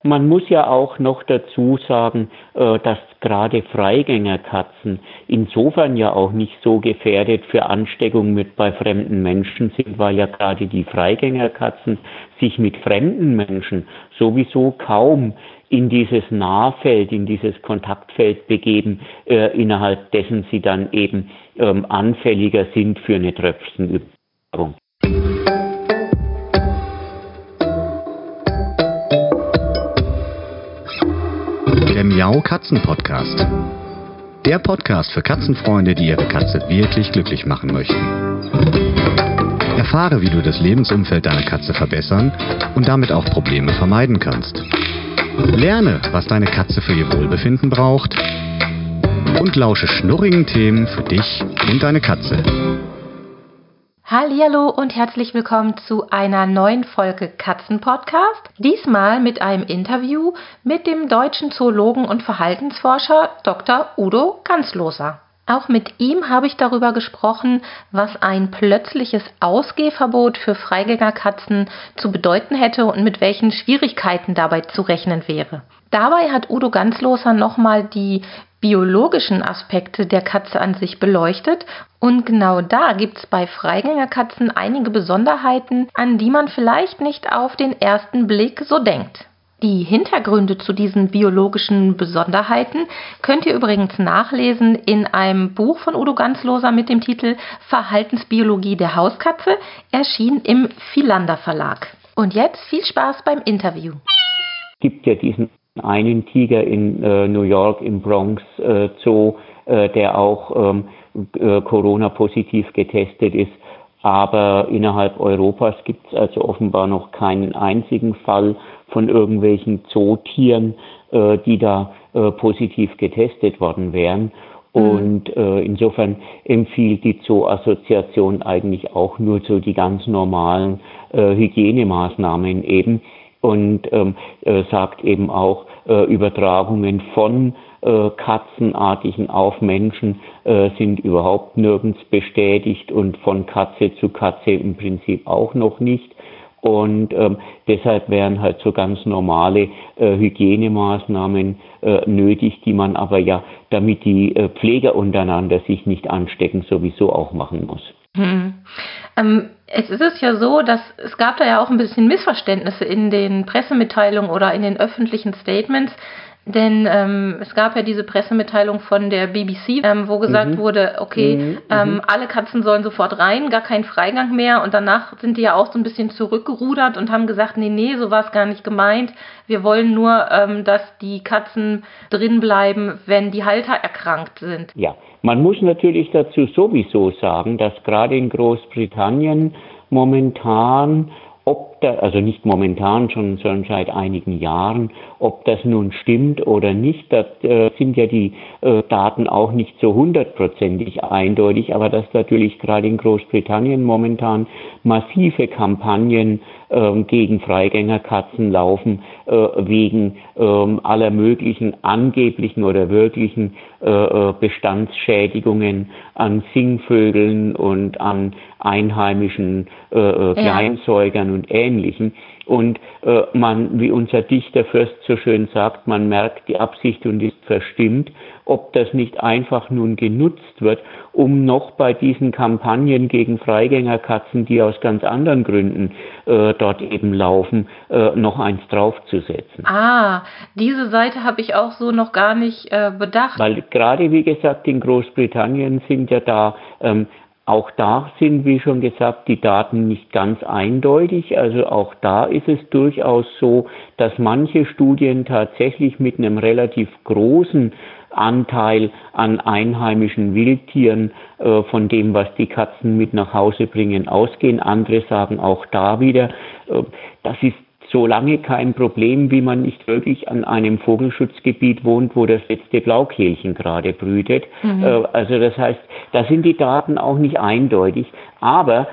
Man muss ja auch noch dazu sagen, dass gerade Freigängerkatzen insofern ja auch nicht so gefährdet für Ansteckung bei fremden Menschen sind, weil ja gerade die Freigängerkatzen sich mit fremden Menschen sowieso kaum in dieses Nahfeld, in dieses Kontaktfeld begeben, innerhalb dessen sie dann eben anfälliger sind für eine Tröpfchenübertragung. Der Miau Katzen Podcast. Der Podcast für Katzenfreunde, die ihre Katze wirklich glücklich machen möchten. Erfahre, wie du das Lebensumfeld deiner Katze verbessern und damit auch Probleme vermeiden kannst. Lerne, was deine Katze für ihr Wohlbefinden braucht und lausche schnurrigen Themen für dich und deine Katze. Hallihallo und herzlich willkommen zu einer neuen Folge Katzenpodcast. Diesmal mit einem Interview mit dem deutschen Zoologen und Verhaltensforscher Dr. Udo Ganzloser. Auch mit ihm habe ich darüber gesprochen, was ein plötzliches Ausgehverbot für Freigängerkatzen zu bedeuten hätte und mit welchen Schwierigkeiten dabei zu rechnen wäre. Dabei hat Udo Ganzloser nochmal die biologischen Aspekte der Katze an sich beleuchtet und genau da gibt es bei Freigängerkatzen einige Besonderheiten, an die man vielleicht nicht auf den ersten Blick so denkt. Die Hintergründe zu diesen biologischen Besonderheiten könnt ihr übrigens nachlesen in einem Buch von Udo Ganzloser mit dem Titel Verhaltensbiologie der Hauskatze, erschienen im Philander Verlag. Und jetzt viel Spaß beim Interview. Es gibt ja diesen einen Tiger in New York im Bronx Zoo, der auch Corona-positiv getestet ist. Aber innerhalb Europas gibt es also offenbar noch keinen einzigen Fall von irgendwelchen Zootieren, die da positiv getestet worden wären. Und insofern empfiehlt die Zoo-Assoziation eigentlich auch nur so die ganz normalen Hygienemaßnahmen eben. Und sagt eben auch, Übertragungen von Katzenartigen auf Menschen sind überhaupt nirgends bestätigt und von Katze zu Katze im Prinzip auch noch nicht. Und deshalb wären halt so ganz normale Hygienemaßnahmen nötig, die man aber ja, damit die Pfleger untereinander sich nicht anstecken, sowieso auch machen muss. Es ist ja so, dass es gab da ja auch ein bisschen Missverständnisse in den Pressemitteilungen oder in den öffentlichen Statements, denn es gab ja diese Pressemitteilung von der BBC, wo gesagt wurde, okay, alle Katzen sollen sofort rein, gar kein Freigang mehr und danach sind die ja auch so ein bisschen zurückgerudert und haben gesagt, nee, so war es gar nicht gemeint, wir wollen nur, dass die Katzen drin bleiben, wenn die Halter erkrankt sind. Ja, man muss natürlich dazu sowieso sagen, dass gerade in Großbritannien momentan, also nicht momentan schon, sondern seit einigen Jahren, ob das nun stimmt oder nicht, da sind ja die Daten auch nicht so 100%ig eindeutig, aber dass natürlich gerade in Großbritannien momentan massive Kampagnen gegen Freigängerkatzen laufen, wegen aller möglichen angeblichen oder wirklichen Bestandsschädigungen an Singvögeln und an einheimischen Kleinsäugern und Ähnlichem. Und man, wie unser Dichter Fürst so schön sagt, man merkt die Absicht und ist verstimmt, ob das nicht einfach nun genutzt wird, um noch bei diesen Kampagnen gegen Freigängerkatzen, die aus ganz anderen Gründen dort eben laufen, noch eins draufzusetzen. Diese Seite habe ich auch so noch gar nicht bedacht. Weil gerade, wie gesagt, in Großbritannien sind ja da auch da sind, wie schon gesagt, die Daten nicht ganz eindeutig. Also auch da ist es durchaus so, dass manche Studien tatsächlich mit einem relativ großen Anteil an einheimischen Wildtieren von dem, was die Katzen mit nach Hause bringen, ausgehen. Andere sagen auch da wieder, das ist solange kein Problem, wie man nicht wirklich an einem Vogelschutzgebiet wohnt, wo das letzte Blaukehlchen gerade brütet. Also das heißt, da sind die Daten auch nicht eindeutig. Aber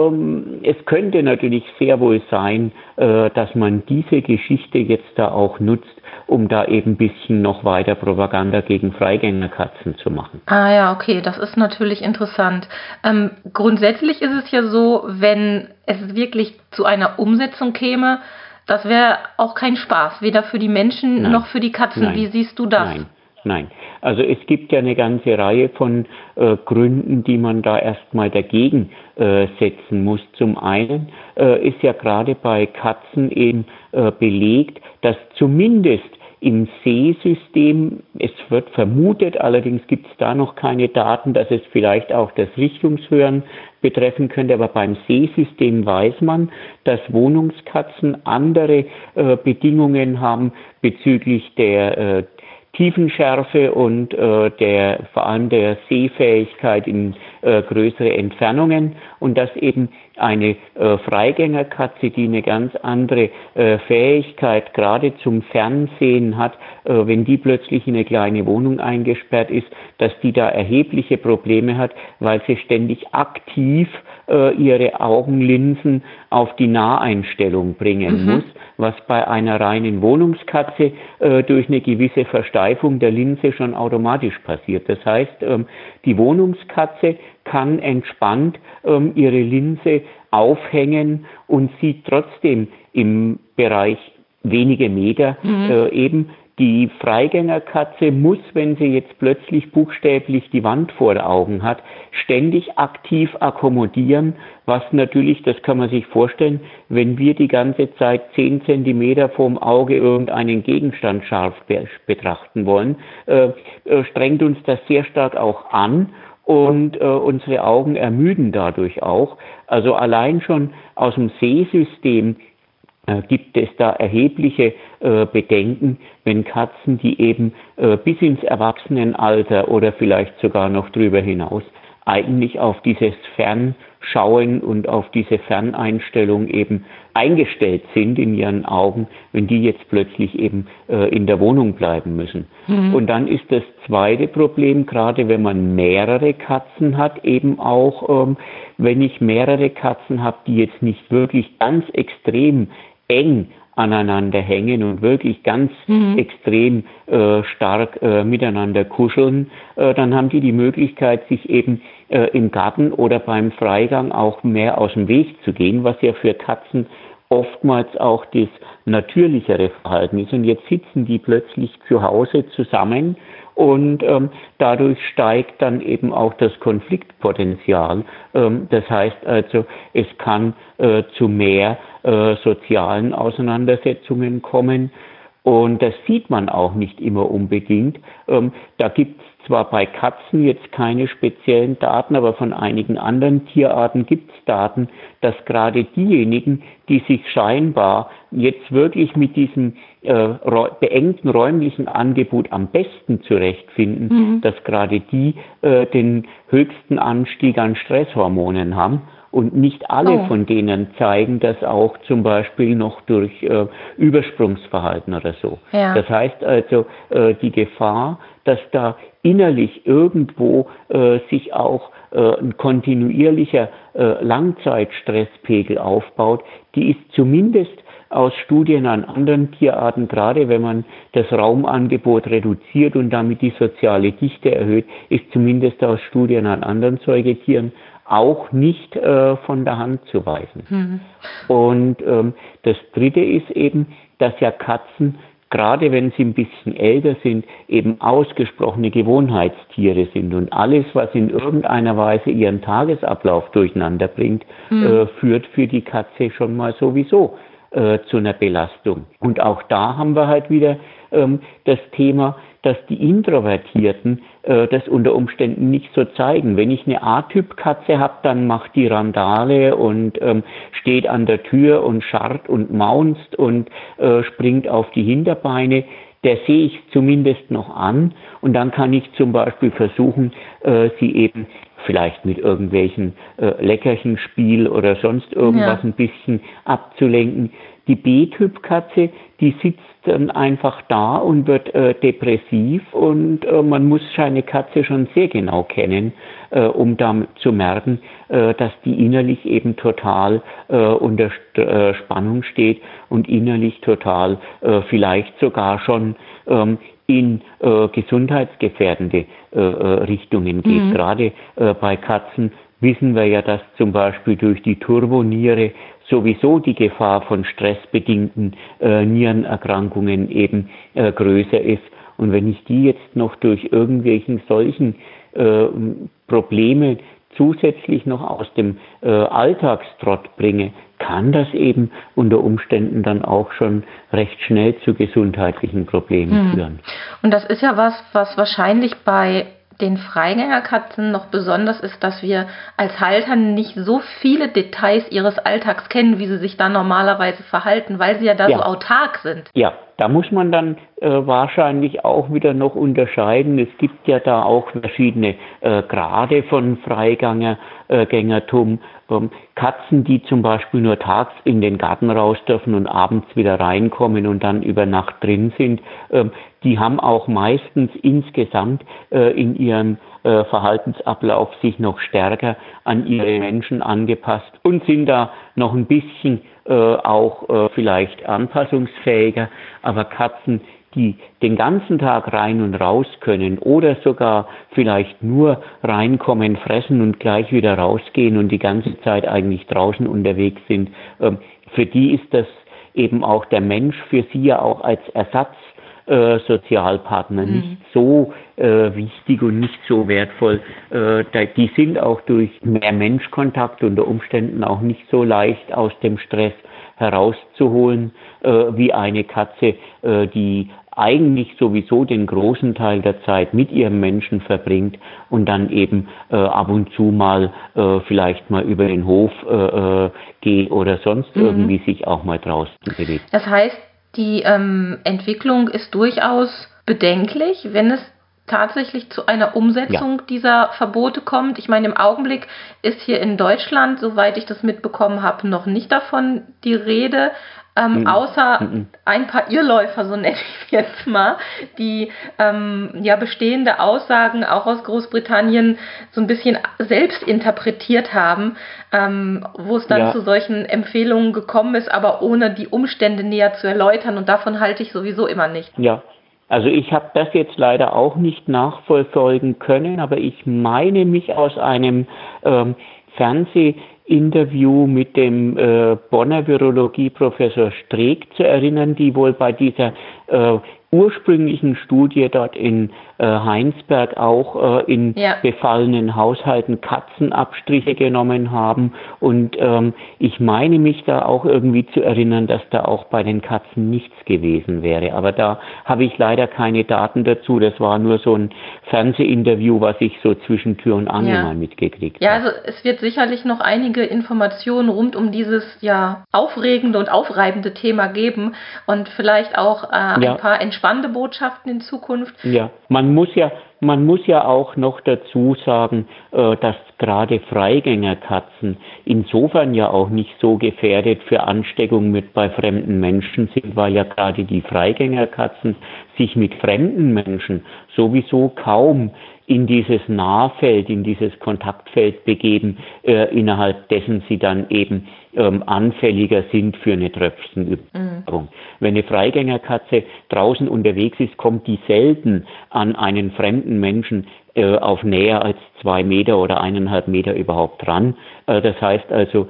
es könnte natürlich sehr wohl sein, dass man diese Geschichte jetzt da auch nutzt, um da eben ein bisschen noch weiter Propaganda gegen Freigängerkatzen zu machen. Ja, okay, das ist natürlich interessant. Grundsätzlich ist es ja so, wenn es wirklich zu einer Umsetzung käme, das wäre auch kein Spaß, weder für die Menschen noch für die Katzen. Nein. Wie siehst du das? Nein. Also es gibt ja eine ganze Reihe von Gründen, die man da erstmal dagegen setzen muss. Zum einen ist ja gerade bei Katzen eben belegt, dass zumindest im Sehsystem, es wird vermutet, allerdings gibt es da noch keine Daten, dass es vielleicht auch das Richtungshören betreffen könnte, aber beim Sehsystem weiß man, dass Wohnungskatzen andere Bedingungen haben bezüglich der Tiefenschärfe und vor allem der Sehfähigkeit in größere Entfernungen und dass eben eine Freigängerkatze, die eine ganz andere Fähigkeit gerade zum Fernsehen hat, wenn die plötzlich in eine kleine Wohnung eingesperrt ist, dass die da erhebliche Probleme hat, weil sie ständig aktiv ihre Augenlinsen auf die Naheinstellung bringen muss, was bei einer reinen Wohnungskatze durch eine gewisse Versteifung der Linse schon automatisch passiert. Das heißt, die Wohnungskatze kann entspannt ihre Linse aufhängen und sieht trotzdem im Bereich wenige Meter eben. Die Freigängerkatze muss, wenn sie jetzt plötzlich buchstäblich die Wand vor den Augen hat, ständig aktiv akkommodieren, was natürlich, das kann man sich vorstellen, wenn wir die ganze Zeit 10 Zentimeter vorm Auge irgendeinen Gegenstand scharf betrachten wollen, strengt uns das sehr stark auch an. Und unsere Augen ermüden dadurch auch. Also allein schon aus dem Sehsystem gibt es da erhebliche Bedenken, wenn Katzen, die eben bis ins Erwachsenenalter oder vielleicht sogar noch drüber hinaus eigentlich auf dieses Fernschauen und auf diese Ferneinstellung eben eingestellt sind in ihren Augen, wenn die jetzt plötzlich eben in der Wohnung bleiben müssen. Und dann ist das zweite Problem, gerade wenn man mehrere Katzen hat, eben auch, wenn ich mehrere Katzen habe, die jetzt nicht wirklich ganz extrem eng aneinander hängen und wirklich ganz extrem stark miteinander kuscheln, dann haben die Möglichkeit, sich eben im Garten oder beim Freigang auch mehr aus dem Weg zu gehen, was ja für Katzen oftmals auch das natürlichere Verhalten ist. Und jetzt sitzen die plötzlich zu Hause zusammen und dadurch steigt dann eben auch das Konfliktpotenzial. Das heißt also, es kann zu mehr sozialen Auseinandersetzungen kommen. Und das sieht man auch nicht immer unbedingt. Da gibt es zwar bei Katzen jetzt keine speziellen Daten, aber von einigen anderen Tierarten gibt es Daten, dass gerade diejenigen, die sich scheinbar jetzt wirklich mit diesem beengten räumlichen Angebot am besten zurechtfinden, dass gerade die den höchsten Anstieg an Stresshormonen haben. Und nicht alle von denen zeigen das auch zum Beispiel noch durch Übersprungsverhalten oder so. Ja. Das heißt also, die Gefahr, dass da innerlich irgendwo sich auch ein kontinuierlicher Langzeitstresspegel aufbaut, die ist zumindest aus Studien an anderen Tierarten, gerade wenn man das Raumangebot reduziert und damit die soziale Dichte erhöht, ist zumindest aus Studien an anderen Säugetieren auch nicht von der Hand zu weisen. Und das Dritte ist eben, dass ja Katzen, gerade wenn sie ein bisschen älter sind, eben ausgesprochene Gewohnheitstiere sind. Und alles, was in irgendeiner Weise ihren Tagesablauf durcheinander bringt, führt für die Katze schon mal sowieso zu einer Belastung. Und auch da haben wir halt wieder das Thema, dass die Introvertierten das unter Umständen nicht so zeigen. Wenn ich eine A-Typ-Katze habe, dann macht die Randale und steht an der Tür und scharrt und maunzt und springt auf die Hinterbeine. Der sehe ich zumindest noch an und dann kann ich zum Beispiel versuchen, sie eben vielleicht mit irgendwelchen Leckerchenspiel oder sonst irgendwas ein bisschen abzulenken. Die B-Typ-Katze, die sitzt dann einfach da und wird depressiv und man muss seine Katze schon sehr genau kennen, um dann zu merken, dass die innerlich eben total unter Spannung steht und innerlich total vielleicht sogar schon in gesundheitsgefährdende Richtungen geht. Gerade bei Katzen wissen wir ja, dass zum Beispiel durch die Turboniere sowieso die Gefahr von stressbedingten Nierenerkrankungen eben größer ist. Und wenn ich die jetzt noch durch irgendwelchen solchen Probleme zusätzlich noch aus dem Alltagstrott bringe, kann das eben unter Umständen dann auch schon recht schnell zu gesundheitlichen Problemen führen. Und das ist ja was wahrscheinlich bei den Freigängerkatzen noch besonders ist, dass wir als Halter nicht so viele Details ihres Alltags kennen, wie sie sich dann normalerweise verhalten, weil sie ja da so autark sind. Ja, da muss man dann wahrscheinlich auch wieder noch unterscheiden. Es gibt ja da auch verschiedene Grade von Freigängertum. Katzen, die zum Beispiel nur tags in den Garten raus dürfen und abends wieder reinkommen und dann über Nacht drin sind, die haben auch meistens insgesamt in ihrem Verhaltensablauf sich noch stärker an ihre Menschen angepasst und sind da noch ein bisschen auch vielleicht anpassungsfähiger. Aber Katzen, die den ganzen Tag rein und raus können oder sogar vielleicht nur reinkommen, fressen und gleich wieder rausgehen und die ganze Zeit eigentlich draußen unterwegs sind, für die ist das eben auch der Mensch für sie ja auch als Ersatz Sozialpartner nicht so wichtig und nicht so wertvoll. Die sind auch durch mehr Menschkontakt unter Umständen auch nicht so leicht aus dem Stress herauszuholen wie eine Katze, die eigentlich sowieso den großen Teil der Zeit mit ihrem Menschen verbringt und dann eben ab und zu mal vielleicht mal über den Hof geht oder sonst irgendwie sich auch mal draußen bewegt. Das heißt, die Entwicklung ist durchaus bedenklich, wenn es tatsächlich zu einer Umsetzung dieser Verbote kommt. Ich meine, im Augenblick ist hier in Deutschland, soweit ich das mitbekommen habe, noch nicht davon die Rede, außer ein paar Irrläufer, so nenne ich es jetzt mal, die bestehende Aussagen auch aus Großbritannien so ein bisschen selbst interpretiert haben, wo es dann zu solchen Empfehlungen gekommen ist, aber ohne die Umstände näher zu erläutern, und davon halte ich sowieso immer nicht. Ja, also ich habe das jetzt leider auch nicht nachverfolgen können, aber ich meine mich aus einem Fernsehinterview mit dem Bonner Virologie-Professor Streeck zu erinnern, die wohl bei dieser ursprünglichen Studie dort in Heinsberg auch in befallenen Haushalten Katzenabstriche genommen haben. Und ich meine mich da auch irgendwie zu erinnern, dass da auch bei den Katzen nichts gewesen wäre. Aber da habe ich leider keine Daten dazu. Das war nur so ein Fernsehinterview, was ich so zwischen Tür und Angel mal mitgekriegt habe. Ja, also es wird sicherlich noch einige Informationen rund um dieses aufregende und aufreibende Thema geben und vielleicht auch ein paar entspannende Botschaften in Zukunft. Ja, man muss ja auch noch dazu sagen, dass gerade Freigängerkatzen insofern ja auch nicht so gefährdet für Ansteckung bei fremden Menschen sind, weil ja gerade die Freigängerkatzen sich mit fremden Menschen sowieso kaum in dieses Nahfeld, in dieses Kontaktfeld begeben, innerhalb dessen sie dann eben anfälliger sind für eine Tröpfchenübertragung. Wenn eine Freigängerkatze draußen unterwegs ist, kommt die selten an einen fremden Menschen auf näher als 2 Meter oder 1,5 Meter überhaupt dran. Das heißt also,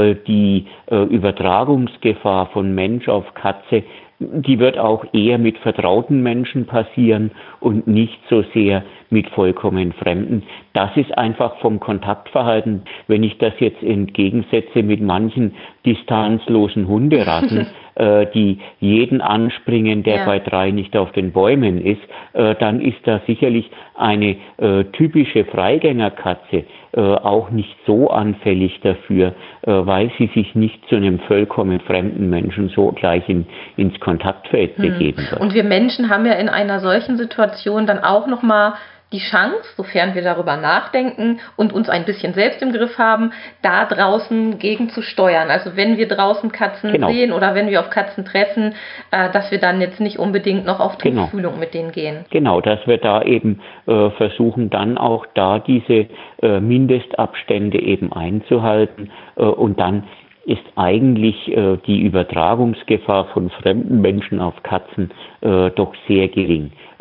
die Übertragungsgefahr von Mensch auf Katze, die wird auch eher mit vertrauten Menschen passieren und nicht so sehr mit vollkommen Fremden. Das ist einfach vom Kontaktverhalten, wenn ich das jetzt entgegensetze mit manchen distanzlosen Hunderassen, die jeden anspringen, der bei 3 nicht auf den Bäumen ist, dann ist da sicherlich eine typische Freigängerkatze auch nicht so anfällig dafür, weil sie sich nicht zu einem vollkommen fremden Menschen so gleich ins Kontaktfeld begeben wird. Und wir Menschen haben ja in einer solchen Situation dann auch nochmal die Chance, sofern wir darüber nachdenken und uns ein bisschen selbst im Griff haben, da draußen gegen zu steuern. Also wenn wir draußen Katzen sehen oder wenn wir auf Katzen treffen, dass wir dann jetzt nicht unbedingt noch auf Tuchfühlung mit denen gehen. Genau, dass wir da eben versuchen, dann auch da diese Mindestabstände eben einzuhalten und dann ist eigentlich die Übertragungsgefahr von fremden Menschen auf Katzen doch sehr gering.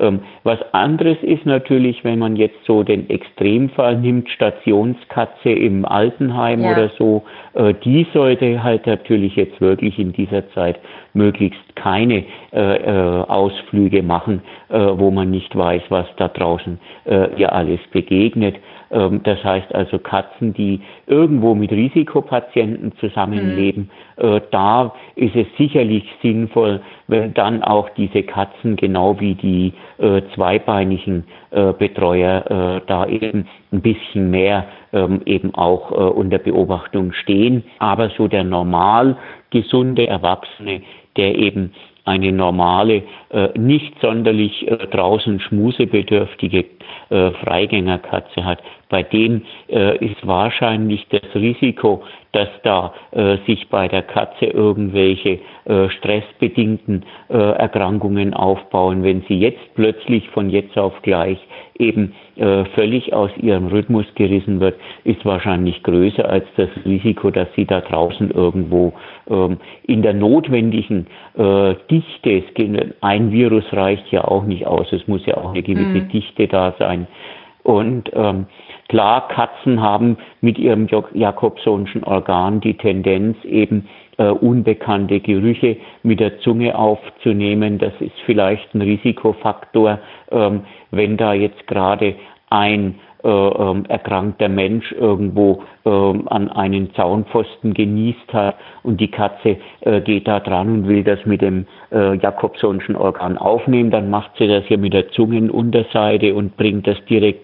Was anderes ist natürlich, wenn man jetzt so den Extremfall nimmt, Stationskatze im Altenheim oder so, die sollte halt natürlich jetzt wirklich in dieser Zeit möglichst keine Ausflüge machen, wo man nicht weiß, was da draußen ihr alles begegnet. Das heißt also Katzen, die irgendwo mit Risikopatienten zusammenleben, da ist es sicherlich sinnvoll, wenn dann auch diese Katzen genau wie die zweibeinigen Betreuer da eben ein bisschen mehr eben auch unter Beobachtung stehen. Aber so der normal gesunde Erwachsene, der eben eine normale, nicht sonderlich draußen schmusebedürftige Freigängerkatze hat, bei dem ist wahrscheinlich das Risiko, dass da sich bei der Katze irgendwelche stressbedingten Erkrankungen aufbauen, wenn sie jetzt plötzlich von jetzt auf gleich eben völlig aus ihrem Rhythmus gerissen wird, ist wahrscheinlich größer als das Risiko, dass sie da draußen irgendwo in der notwendigen Dichte, ein Virus reicht ja auch nicht aus, es muss ja auch eine gewisse Dichte da sein. Und klar, Katzen haben mit ihrem Jacobsonschen Organ die Tendenz, eben unbekannte Gerüche mit der Zunge aufzunehmen. Das ist vielleicht ein Risikofaktor, wenn da jetzt gerade ein erkrankter Mensch irgendwo an einen Zaunpfosten genießt hat und die Katze geht da dran und will das mit dem Jacobsonschen Organ aufnehmen, dann macht sie das ja mit der Zungenunterseite und bringt das direkt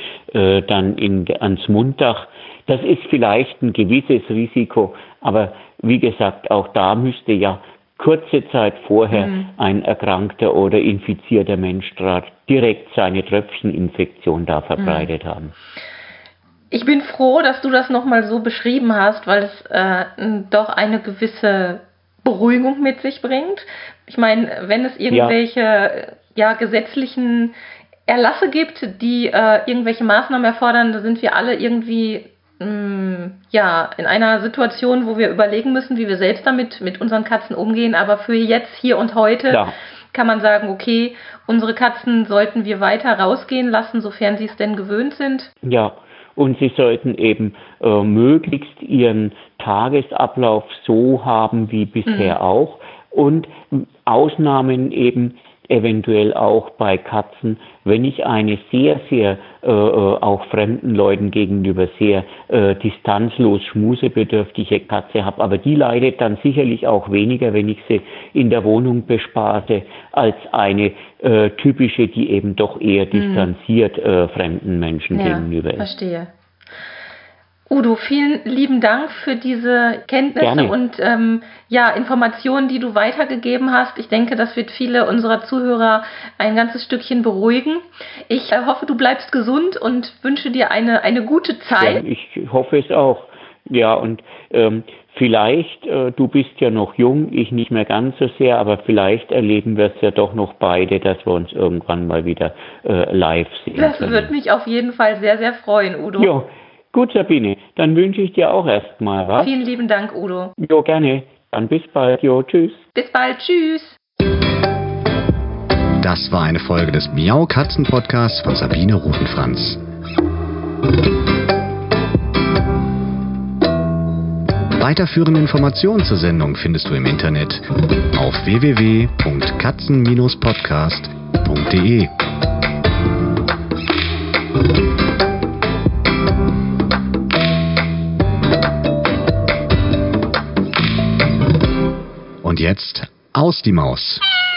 ans Munddach. Das ist vielleicht ein gewisses Risiko, aber wie gesagt, auch da müsste ja kurze Zeit vorher ein erkrankter oder infizierter Mensch direkt seine Tröpfcheninfektion da verbreitet haben. Ich bin froh, dass du das nochmal so beschrieben hast, weil es doch eine gewisse Beruhigung mit sich bringt. Ich meine, wenn es irgendwelche gesetzlichen Erlasse gibt, die irgendwelche Maßnahmen erfordern, da sind wir alle irgendwie in einer Situation, wo wir überlegen müssen, wie wir selbst damit mit unseren Katzen umgehen. Aber für jetzt, hier und heute kann man sagen, okay, unsere Katzen sollten wir weiter rausgehen lassen, sofern sie es denn gewöhnt sind. Ja, und sie sollten eben möglichst ihren Tagesablauf so haben wie bisher auch. Und Ausnahmen eben eventuell auch bei Katzen, wenn ich eine sehr, sehr auch fremden Leuten gegenüber sehr distanzlos schmusebedürftige Katze habe, aber die leidet dann sicherlich auch weniger, wenn ich sie in der Wohnung bespaße, als eine typische, die eben doch eher distanziert fremden Menschen gegenüber ist. Verstehe. Udo, vielen lieben Dank für diese Kenntnisse und Informationen, die du weitergegeben hast. Ich denke, das wird viele unserer Zuhörer ein ganzes Stückchen beruhigen. Ich hoffe, du bleibst gesund und wünsche dir eine gute Zeit. Ja, ich hoffe es auch. Ja, und vielleicht, du bist ja noch jung, ich nicht mehr ganz so sehr, aber vielleicht erleben wir es ja doch noch beide, dass wir uns irgendwann mal wieder live sehen. Das würde mich auf jeden Fall sehr, sehr freuen, Udo. Ja. Gut, Sabine, dann wünsche ich dir auch erstmal was. Vielen lieben Dank, Udo. Jo, gerne. Dann bis bald. Jo, tschüss. Bis bald. Tschüss. Das war eine Folge des Miau Katzen Podcasts von Sabine Rutenfranz. Weiterführende Informationen zur Sendung findest du im Internet auf www.katzen-podcast.de. Und jetzt aus die Maus.